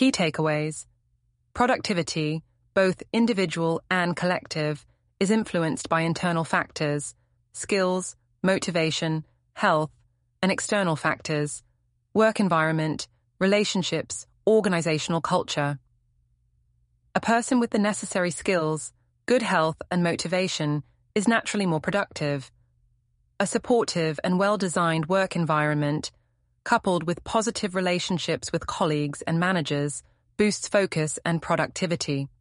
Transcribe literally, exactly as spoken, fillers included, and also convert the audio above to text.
Key takeaways. Productivity, both individual and collective, is influenced by internal factors, skills, motivation, health, and external factors, work environment, relationships, organizational culture. A person with the necessary skills, good health, and motivation is naturally more productive. A supportive and well-designed work environment, coupled with positive relationships with colleagues and managers, boosts focus and productivity.